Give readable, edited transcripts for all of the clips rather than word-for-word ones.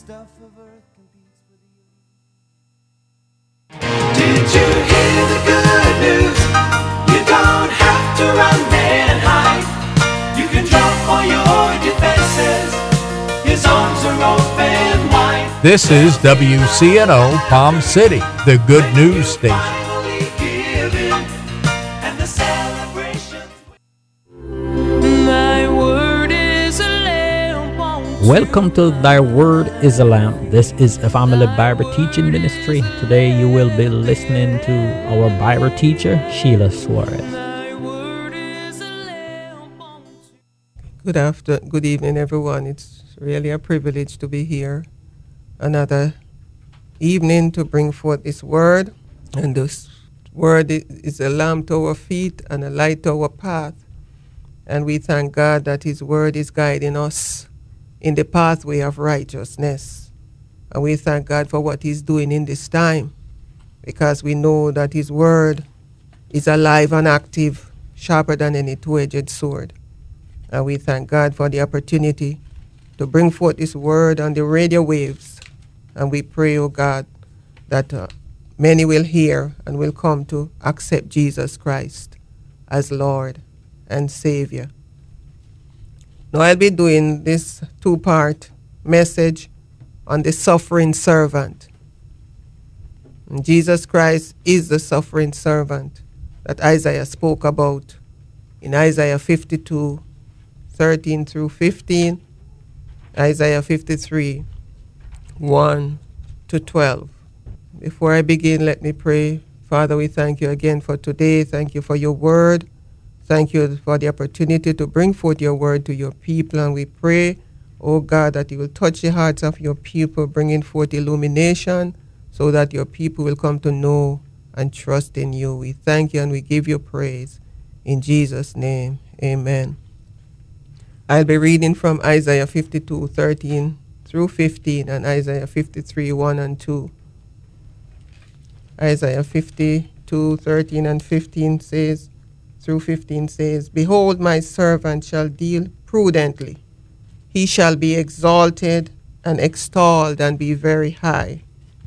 stuff of earth competes with you. Did you hear the good news? You don't have to run and hide. You can jump for your defenses. His arms are open wide. This is WCNO Palm City, the good news station. Welcome to Thy Word is a Lamp. This is a family Bible teaching ministry. Today you will be listening to our Bible teacher, Sheila Suarez. Good evening, everyone. It's really a privilege to be here. Another evening to bring forth this word. And this word is a lamp to our feet and a light to our path. And we thank God that his word is guiding us in the pathway of righteousness. And we thank God for what he's doing in this time, because we know that his word is alive and active, sharper than any two-edged sword. And we thank God for the opportunity to bring forth this word on the radio waves. And we pray, oh God, that many will hear and will come to accept Jesus Christ as Lord and Savior. Now I'll be doing this two-part message on the suffering servant. And Jesus Christ is the suffering servant that Isaiah spoke about in Isaiah 52, 13 through 15, Isaiah 53, 1 to 12. Before I begin, let me pray. Father, we thank you again for today. Thank you for your word. Thank you for the opportunity to bring forth your word to your people. And we pray, oh God, that you will touch the hearts of your people, bringing forth illumination so that your people will come to know and trust in you. We thank you and we give you praise. In Jesus' name, amen. I'll be reading from Isaiah 52, 13 through 15 and Isaiah 53, 1 and 2. Isaiah 52, 13 and 15 says, through 15 says, Behold, my servant shall deal prudently. He shall be exalted and extolled and be very high.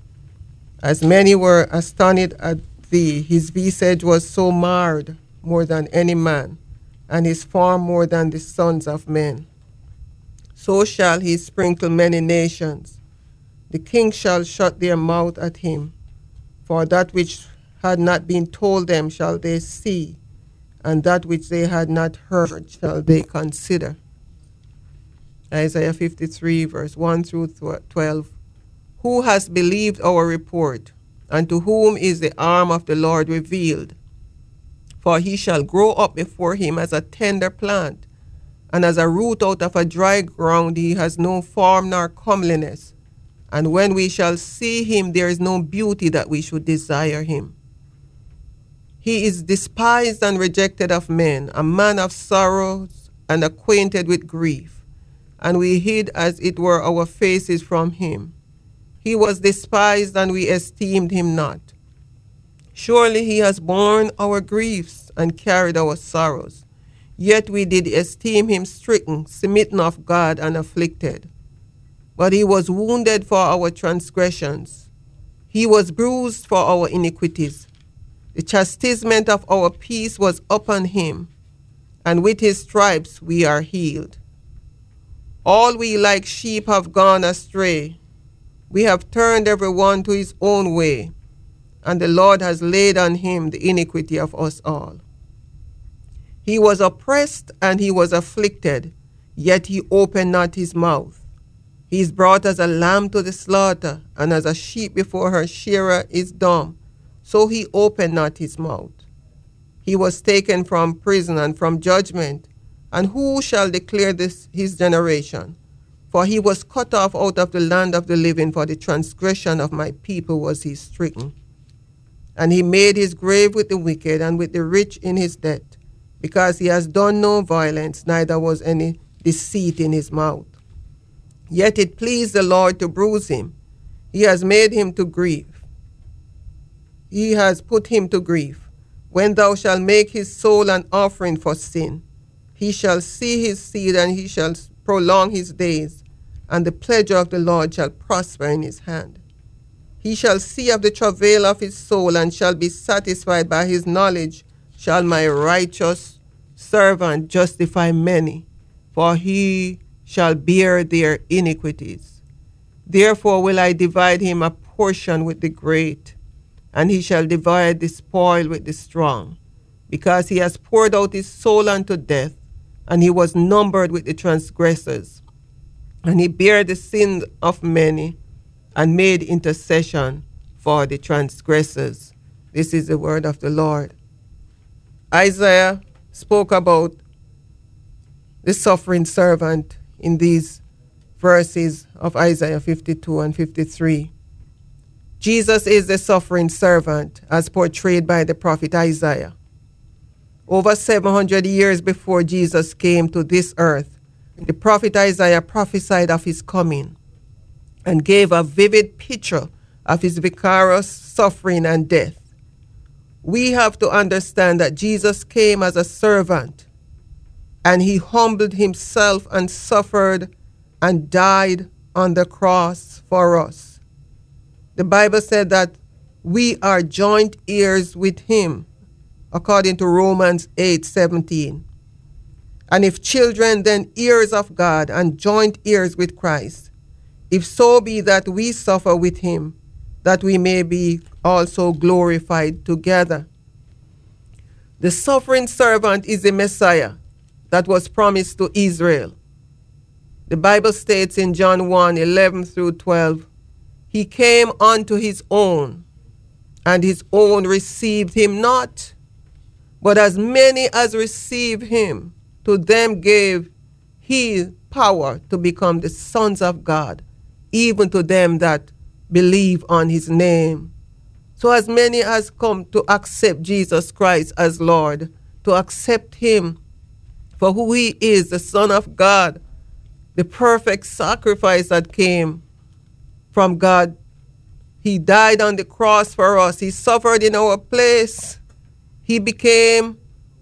As many were astonished at thee, his visage was so marred more than any man, and his form more than the sons of men. So shall he sprinkle many nations. The kings shall shut their mouth at him. For that which had not been told them shall they see, and that which they had not heard shall they consider. Isaiah 53, verse 1 through 12. Who has believed our report, and to whom is the arm of the Lord revealed? For he shall grow up before him as a tender plant, and as a root out of a dry ground. He has no form nor comeliness. And when we shall see him, there is no beauty that we should desire him. He is despised and rejected of men, a man of sorrows and acquainted with grief. And we hid as it were our faces from him. He was despised and we esteemed him not. Surely he has borne our griefs and carried our sorrows. Yet we did esteem him stricken, smitten of God, and afflicted. But he was wounded for our transgressions. He was bruised for our iniquities. The chastisement of our peace was upon him, and with his stripes we are healed. All we like sheep have gone astray. We have turned every one to his own way, and the Lord has laid on him the iniquity of us all. He was oppressed and he was afflicted, yet he opened not his mouth. He is brought as a lamb to the slaughter, and as a sheep before her shearer is dumb. So he opened not his mouth. He was taken from prison and from judgment. And who shall declare this his generation? For he was cut off out of the land of the living. For the transgression of my people was he stricken. And he made his grave with the wicked and with the rich in his debt, because he has done no violence, neither was any deceit in his mouth. Yet it pleased the Lord to bruise him. He has made him to grieve. He has put him to grief. When thou shalt make his soul an offering for sin, he shall see his seed, and he shall prolong his days, and the pleasure of the Lord shall prosper in his hand. He shall see of the travail of his soul, and shall be satisfied. By his knowledge shall my righteous servant justify many, for he shall bear their iniquities. Therefore will I divide him a portion with the great, and he shall divide the spoil with the strong, because he has poured out his soul unto death, and he was numbered with the transgressors. And he bare the sin of many, and made intercession for the transgressors. This is the word of the Lord. Isaiah spoke about the suffering servant in these verses of Isaiah 52 and 53. Jesus is the suffering servant as portrayed by the prophet Isaiah. Over 700 years before Jesus came to this earth, the prophet Isaiah prophesied of his coming and gave a vivid picture of his vicarious suffering and death. We have to understand that Jesus came as a servant, and he humbled himself and suffered and died on the cross for us. The Bible said that we are joint heirs with him, according to Romans 8:17. And if children, then heirs of God, and joint heirs with Christ, if so be that we suffer with him, that we may be also glorified together. The suffering servant is the Messiah that was promised to Israel. The Bible states in John 1:11 through 12, he came unto his own, and his own received him not. But as many as receive him, to them gave he power to become the sons of God, even to them that believe on his name. So as many as come to accept Jesus Christ as Lord, to accept him for who he is, the Son of God, the perfect sacrifice that came from God. He died on the cross for us. He suffered in our place. He became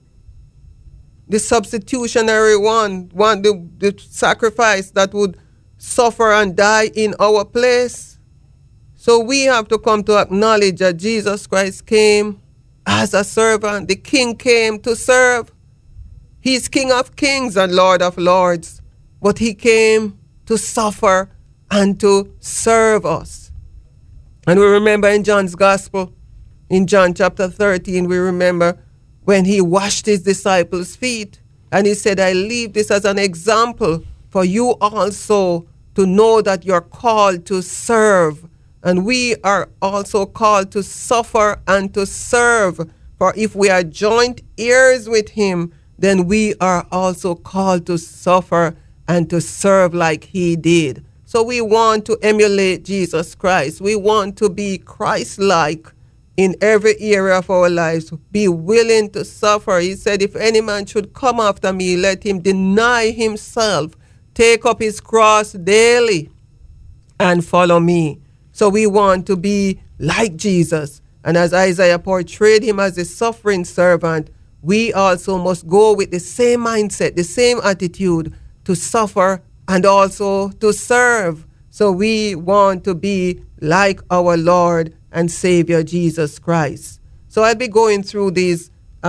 the substitutionary one, the sacrifice that would suffer and die in our place. So we have to come to acknowledge that Jesus Christ came as a servant. The King came to serve. He's King of kings and Lord of lords, but he came to suffer and to serve us. And we remember in John's Gospel, in John chapter 13, we remember when he washed his disciples' feet, and he said, I leave this as an example for you also to know that you're called to serve. And we are also called to suffer and to serve. For if we are joint heirs with him, then we are also called to suffer and to serve like he did. So we want to emulate Jesus Christ. We want to be Christ-like in every area of our lives. Be willing to suffer. He said, if any man should come after me, let him deny himself, take up his cross daily, and follow me. So we want to be like Jesus. And as Isaiah portrayed him as a suffering servant, we also must go with the same mindset, the same attitude to suffer and also to serve. So we want to be like our Lord and Savior Jesus Christ. So I'll be going through these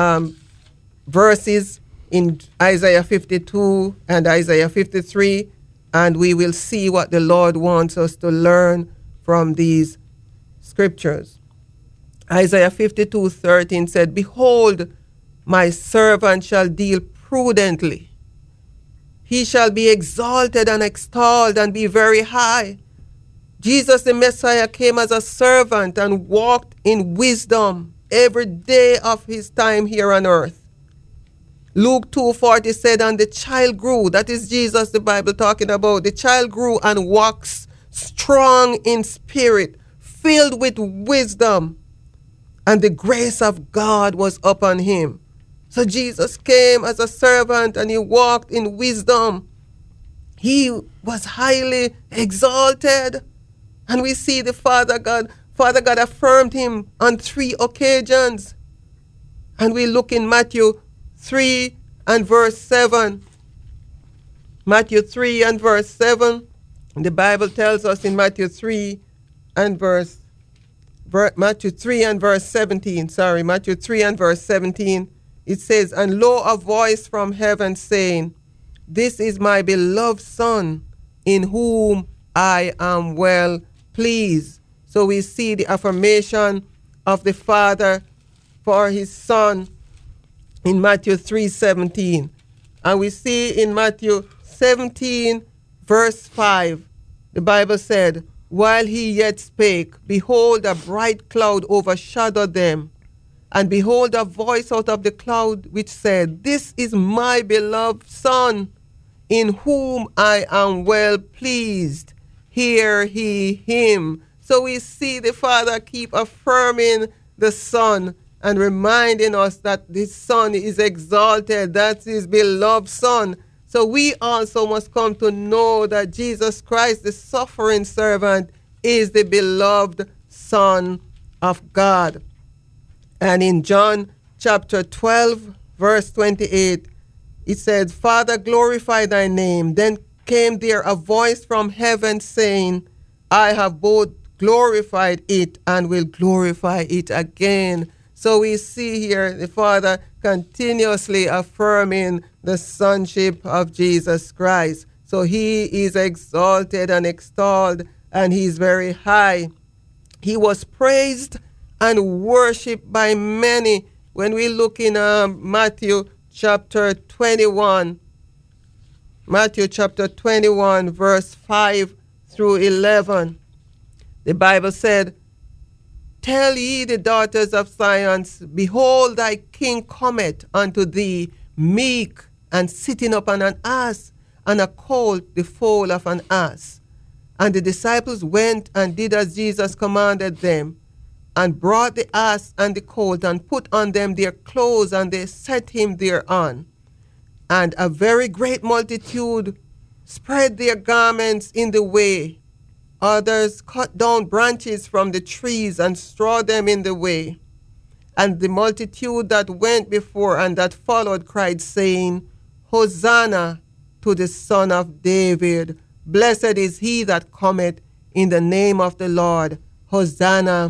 verses in Isaiah 52 and Isaiah 53, and we will see what the Lord wants us to learn from these scriptures. Isaiah 52:13 said, behold, my servant shall deal prudently. He shall be exalted and extolled and be very high. Jesus the Messiah came as a servant and walked in wisdom every day of his time here on earth. Luke 2:40 said, and the child grew, that is Jesus the Bible talking about, the child grew and waxed strong in spirit, filled with wisdom, and the grace of God was upon him. So Jesus came as a servant and he walked in wisdom. He was highly exalted. And we see the Father God affirmed him on 3 occasions. And we look in Matthew 3 and verse 7. Matthew 3 and verse 7. The Bible tells us in Matthew 3 and verse 17, Matthew 3 and verse 17, it says, "And lo, a voice from heaven saying, This is my beloved Son, in whom I am well pleased." So we see the affirmation of the Father for his Son in Matthew 3:17. And we see in Matthew 17, verse 5, the Bible said, "While he yet spake, behold, a bright cloud overshadowed them. And behold, a voice out of the cloud which said, This is my beloved Son, in whom I am well pleased. Hear ye him." So we see the Father keep affirming the Son and reminding us that this Son is exalted. That's his beloved Son. So we also must come to know that Jesus Christ, the suffering servant, is the beloved Son of God. And in John chapter 12, verse 28, it says, "Father, glorify thy name." Then came there a voice from heaven saying, "I have both glorified it and will glorify it again." So we see here the Father continuously affirming the sonship of Jesus Christ. So he is exalted and extolled, and he is very high. He was praised and worshipped by many. When we look in Matthew chapter 21, verse 5 through 11, the Bible said, "Tell ye the daughters of Zion, Behold, thy king cometh unto thee, meek, and sitting upon an ass, and a colt, the foal of an ass." And the disciples went and did as Jesus commanded them, and brought the ass and the colt, and put on them their clothes, and they set him thereon. And a very great multitude spread their garments in the way. Others cut down branches from the trees and strawed them in the way. And the multitude that went before and that followed cried, saying, Hosanna to the Son of David. Blessed is he that cometh in the name of the Lord. Hosanna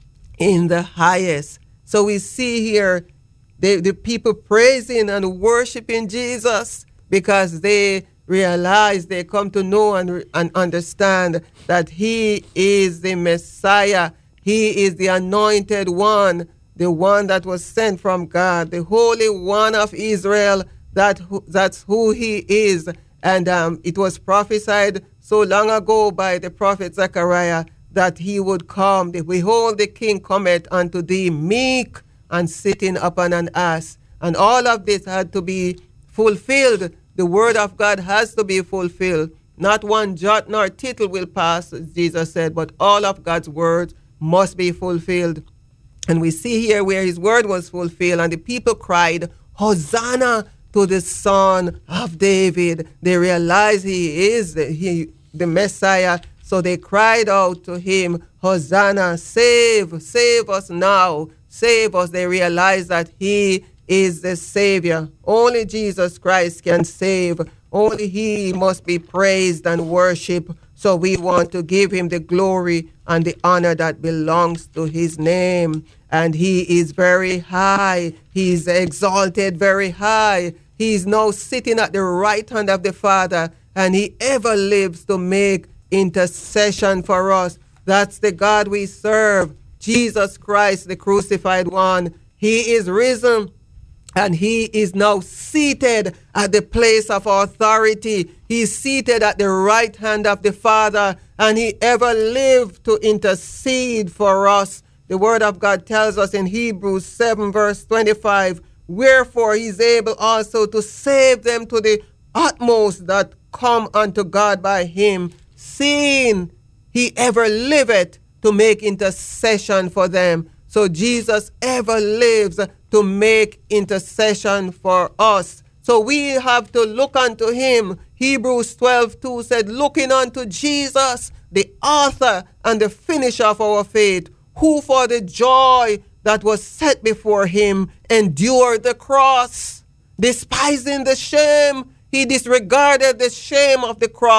in the highest. So we see here the people praising and worshiping Jesus because they realize, they come to know and understand that he is the Messiah. He is the anointed one, the one that was sent from God, the Holy One of Israel. That's who he is. And it was prophesied so long ago by the prophet Zechariah that he would come. Behold, the king cometh unto thee, meek and sitting upon an ass. And all of this had to be fulfilled. The word of God has to be fulfilled. Not one jot nor tittle will pass, as Jesus said, but all of God's words must be fulfilled. And we see here where his word was fulfilled, and the people cried, Hosanna to the Son of David. They realized he is the Messiah, so they cried out to him, Hosanna, save us now, save us. They realized that he is the Savior. Only Jesus Christ can save. Only he must be praised and worshipped. So we want to give him the glory and the honor that belongs to his name. And he is very high. He is exalted very high. He is now sitting at the right hand of the Father, and he ever lives to make intercession for us. That's the God we serve, Jesus Christ, the crucified one. He is risen, and he is now seated at the place of authority. He is seated at the right hand of the Father, and he ever lived to intercede for us. The word of God tells us in Hebrews 7 verse 25, wherefore he is able also to save them to the utmost that come unto God by him, seeing he ever liveth to make intercession for them. So Jesus ever lives to make intercession for us. So we have to look unto him. Hebrews 12:2 said, looking unto Jesus, the author and the finisher of our faith, who for the joy that was set before him endured the cross, despising the shame. He disregarded the shame of the cross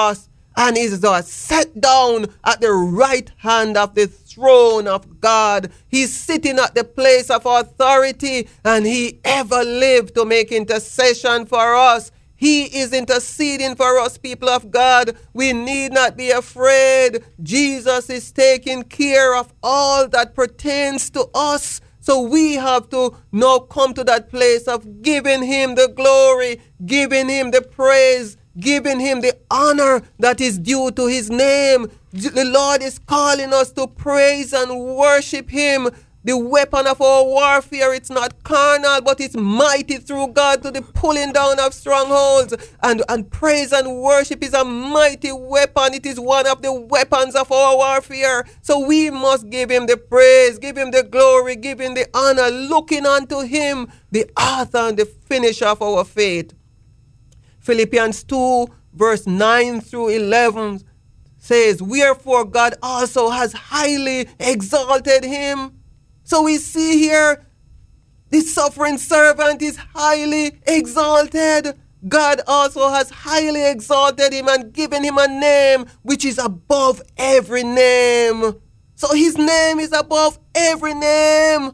and is set down at the right hand of the throne of God. He's sitting at the place of authority, and he ever lived to make intercession for us. He is interceding for us, people of God. We need not be afraid. Jesus is taking care of all that pertains to us. So we have to now come to that place of giving him the glory, giving him the praise, giving him the honor that is due to his name. The Lord is calling us to praise and worship him. The weapon of our warfare, it's not carnal, but it's mighty through God to the pulling down of strongholds. And praise and worship is a mighty weapon. It is one of the weapons of our warfare. So we must give him the praise, give him the glory, give him the honor, looking unto him, the author and the finisher of our faith. Philippians 2, verse 9 through 11 says, wherefore God also has highly exalted him. So we see here, the suffering servant is highly exalted. God also has highly exalted him and given him a name which is above every name. So his name is above every name.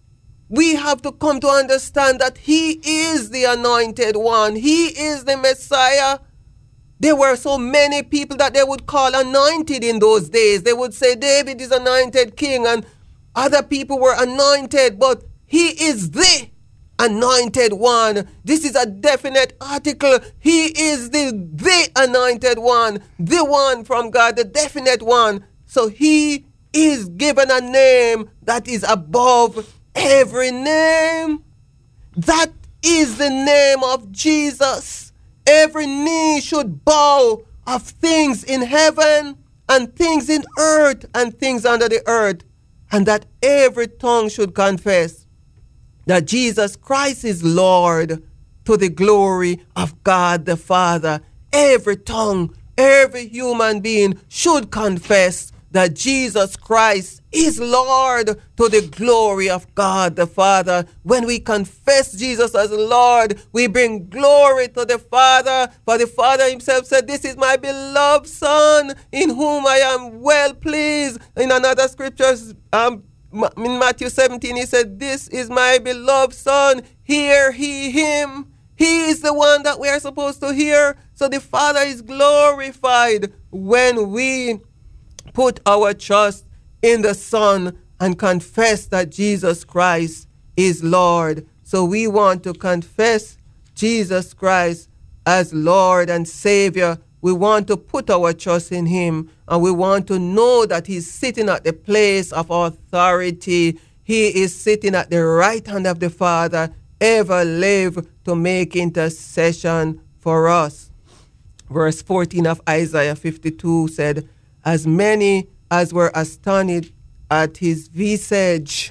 We have to come to understand that he is the anointed one. He is the Messiah. There were so many people that they would call anointed in those days. They would say David is anointed king and other people were anointed, but he is the anointed one. This is a definite article. He is the anointed one, the one from God, the definite one. So he is given a name that is above every name. That is the name of Jesus. Every knee should bow of things in heaven and things in earth and things under the earth, and that every tongue should confess that Jesus Christ is Lord, to the glory of God the Father. Every tongue, every human being should confess that Jesus Christ is Lord, to the glory of God the Father. When we confess Jesus as Lord, we bring glory to the Father. For the Father himself said, this is my beloved Son, in whom I am well pleased. In another scriptures, in Matthew 17, he said, this is my beloved Son, hear he him. He is the one that we are supposed to hear. So the Father is glorified when we put our trust in the Son and confess that Jesus Christ is Lord. So we want to confess Jesus Christ as Lord and Savior. We want to put our trust in him, and we want to know that he's sitting at the place of authority. He is sitting at the right hand of the Father, ever live to make intercession for us. Verse 14 of Isaiah 52 said, as many as were astonished at his visage,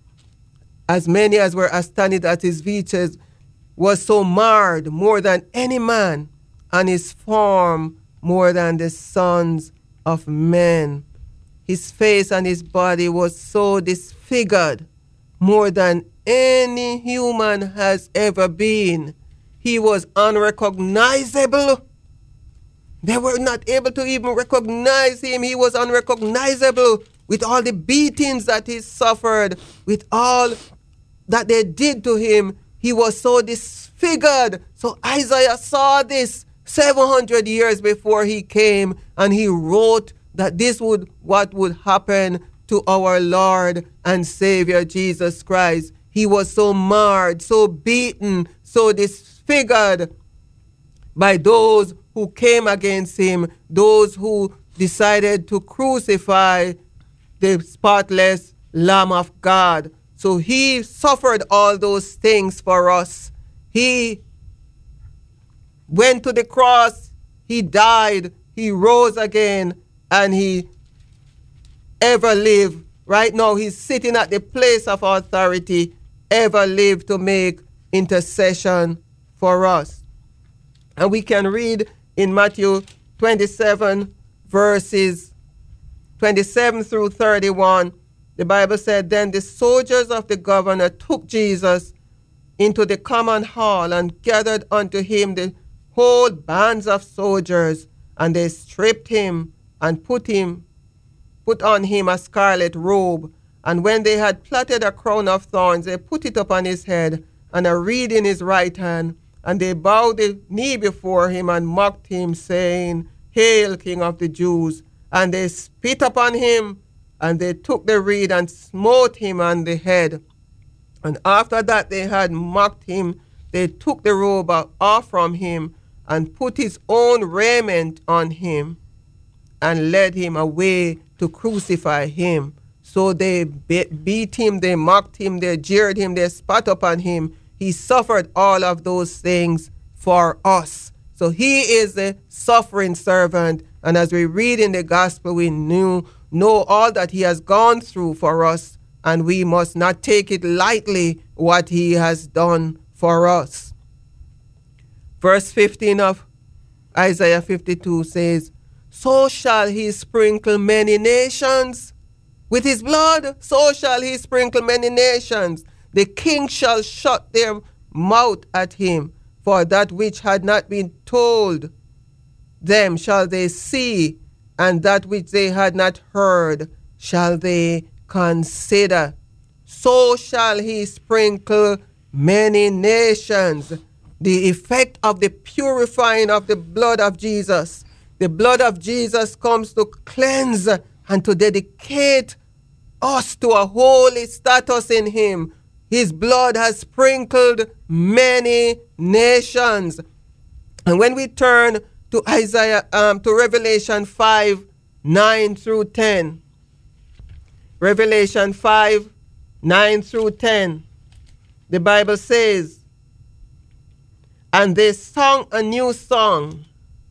as many as were astonished at his visage, was so marred more than any man, and his form more than the sons of men. His face and his body was so disfigured more than any human has ever been. He was unrecognizable. They were not able to even recognize him. He was unrecognizable with all the beatings that he suffered, with all that they did to him. He was so disfigured. So Isaiah saw this 700 years before he came, and he wrote that this would what would happen to our Lord and Savior Jesus Christ. He was so marred, so beaten, so disfigured by those who came against him, those who decided to crucify the spotless Lamb of God. So he suffered all those things for us. He went to the cross, he died, he rose again, and he ever lived. Right now he's sitting at the place of authority, ever lived to make intercession for us. And we can read in Matthew 27, verses 27 through 31, the Bible said, then the soldiers of the governor took Jesus into the common hall and gathered unto him the whole bands of soldiers And they stripped him and put on him a scarlet robe. And when they had plaited a crown of thorns, they put it upon his head, and a reed in his right hand. And they bowed the knee before him and mocked him, saying, Hail, King of the Jews! And they spit upon him, and they took the reed and smote him on the head. And after that they had mocked him, they took the robe off from him, and put his own raiment on him, and led him away to crucify him. So they beat him, they mocked him, they jeered him, they spat upon him. He suffered all of those things for us. So he is a suffering servant. And as we read in the gospel, we know all that he has gone through for us. And we must not take it lightly what he has done for us. Verse 15 of Isaiah 52 says, So shall he sprinkle many nations with his blood, so shall he sprinkle many nations. The king shall shut their mouth at him, for that which had not been told them shall they see, and that which they had not heard shall they consider. So shall he sprinkle many nations. The effect of the purifying of the blood of Jesus. The blood of Jesus comes to cleanse and to dedicate us to a holy status in him. His blood has sprinkled many nations. And when we turn to to Revelation 5, 9 through 10. Revelation 5, 9 through 10. The Bible says, And they sung a new song,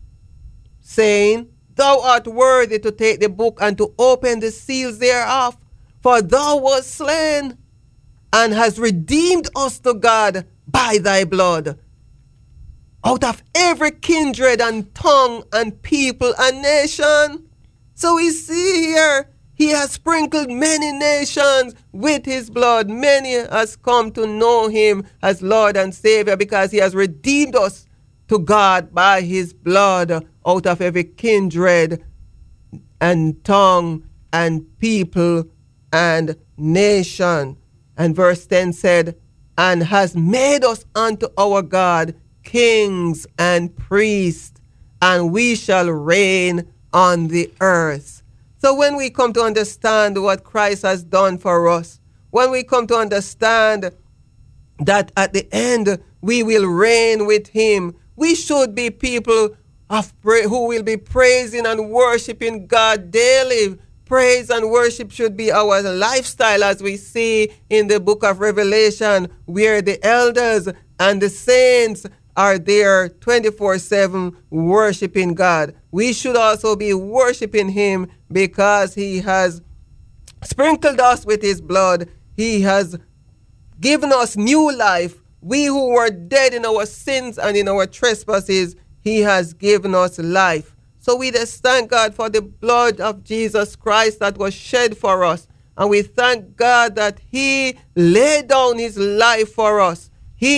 saying, Thou art worthy to take the book and to open the seals thereof, for thou wast slain, and hast redeemed us to God by thy blood, out of every kindred and tongue and people and nation. So we see here, he has sprinkled many nations with his blood. Many has come to know him as Lord and Savior because he has redeemed us to God by his blood out of every kindred and tongue and people and nation. And verse 10 said, And has made us unto our God kings and priests, and we shall reign on the earth. So when we come to understand what Christ has done for us, when we come to understand that at the end we will reign with him, we should be people who will be praising and worshiping God daily. Praise and worship should be our lifestyle, as we see in the book of Revelation, where the elders and the saints are there 24/7 worshiping God. We should also be worshiping him because he has sprinkled us with his blood. He has given us new life. We who were dead in our sins and in our trespasses, he has given us life. So we just thank God for the blood of Jesus Christ that was shed for us. And we thank God that he laid down his life for us.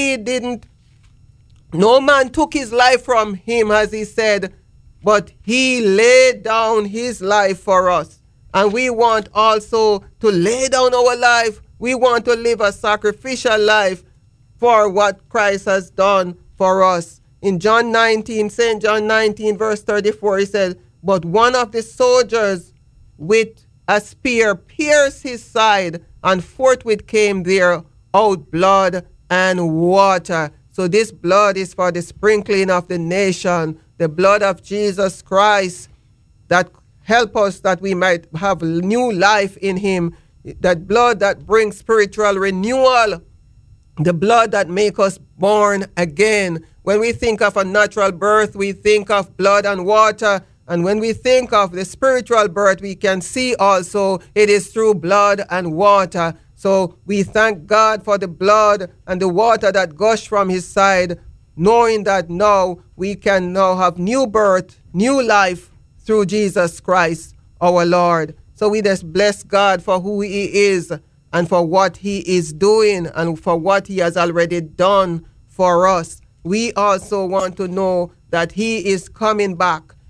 No man took his life from him, as he said, but he laid down his life for us. And we want also to lay down our life. We want to live a sacrificial life for what Christ has done for us. In John 19, St. John 19, verse 34, he said, But one of the soldiers with a spear pierced his side, and forthwith came there out blood and water. So this blood is for the sprinkling of the nation, the blood of Jesus Christ that help us that we might have new life in him, that blood that brings spiritual renewal, the blood that makes us born again. When we think of a natural birth, we think of blood and water. And when we think of the spiritual birth, we can see also it is through blood and water. So we thank God for the blood and the water that gushed from his side, knowing that now we can now have new birth, new life through Jesus Christ, our Lord. So we just bless God for who he is and for what he is doing and for what he has already done for us. We also want to know that he is coming back.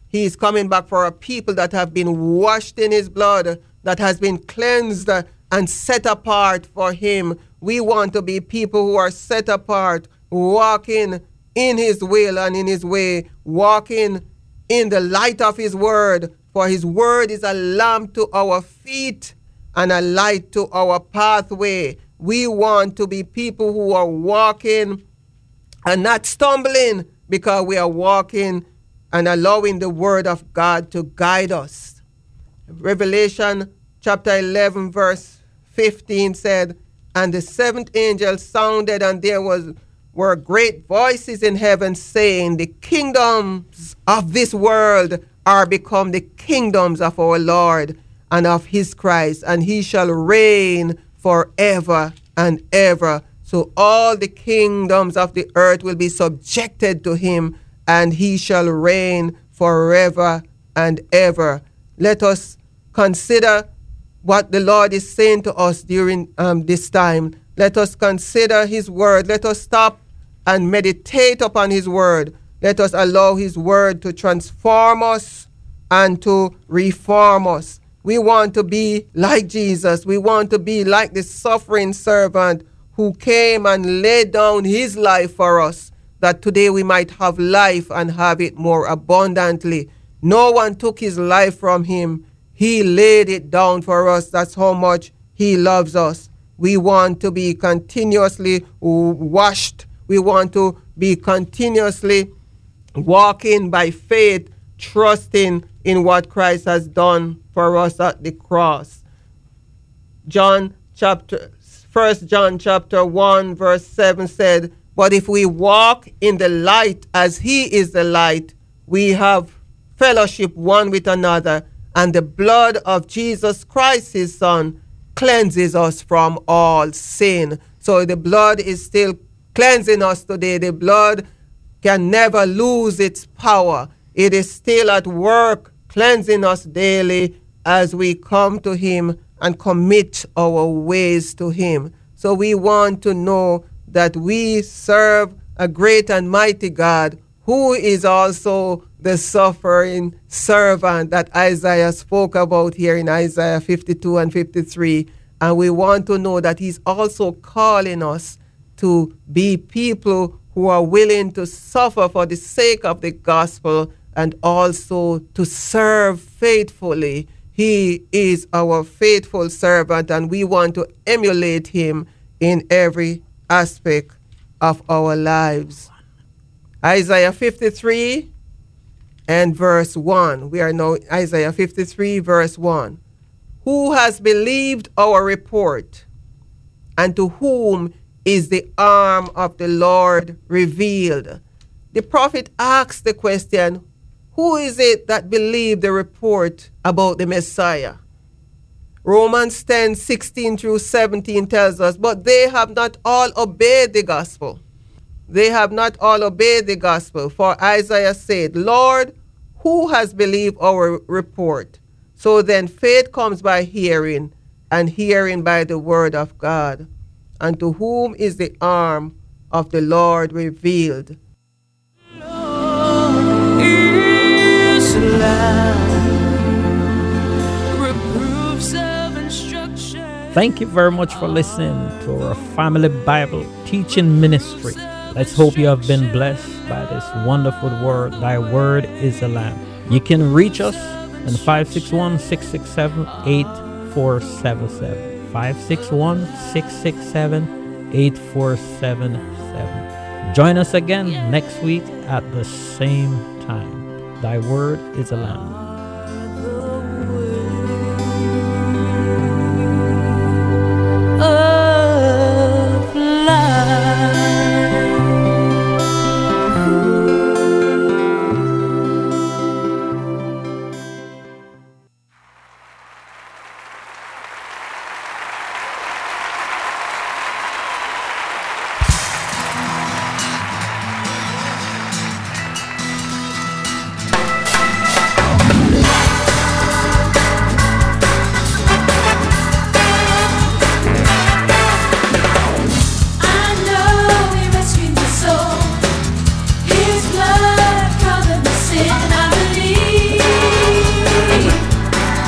He is coming back for a people that have been washed in his blood, that has been cleansed and set apart for him. We want to be people who are set apart, walking in his will and in his way, walking in the light of his word. For his word is a lamp to our feet and a light to our pathway. We want to be people who are walking and not stumbling, because we are walking and allowing the word of God to guide us. Revelation chapter 11 verse 15 said, "And the seventh angel sounded, and there were great voices in heaven saying, the kingdoms of this world are become the kingdoms of our Lord and of his Christ, and he shall reign forever and ever." So all the kingdoms of the earth will be subjected to him, and he shall reign forever and ever. Let us consider what the Lord is saying to us during this time. Let us consider his word. Let us stop and meditate upon his word. Let us allow his word to transform us and to reform us. We want to be like Jesus. We want to be like the suffering servant who came and laid down his life for us, that today we might have life and have it more abundantly. No one took his life from him. He laid it down for us. That's how much he loves us. We want to be continuously washed. We want to be continuously walking by faith, trusting in what Christ has done for us at the cross. 1 John chapter 1 verse 7 said, "But if we walk in the light as he is the light, we have fellowship one with another, and the blood of Jesus Christ, his son, cleanses us from all sin." So the blood is still cleansing us today. The blood can never lose its power. It is still at work cleansing us daily as we come to him and commit our ways to him. So we want to know that we serve a great and mighty God, who is also the suffering servant that Isaiah spoke about here in Isaiah 52 and 53. And we want to know that he's also calling us to be people who are willing to suffer for the sake of the gospel and also to serve faithfully. He is our faithful servant, and we want to emulate him in every aspect of our lives. Isaiah 53 and verse 1. We are now Isaiah 53 verse 1. "Who has believed our report, and to whom is the arm of the Lord revealed?" The prophet asks the question, who is it that believed the report about the Messiah? Romans 10:16 through 17 tells us, "But they have not all obeyed the gospel. They have not all obeyed the gospel. For Isaiah said, Lord, who has believed our report? So then faith comes by hearing, and hearing by the word of God. And to whom is the arm of the Lord revealed?" Thank you very much for listening to our Family Bible Teaching Ministry. Let's hope you have been blessed by this wonderful word. Thy word is a lamp. You can reach us on 561-667-8477. 561-667-8477. Join us again next week at the same time. Thy word is a lamp.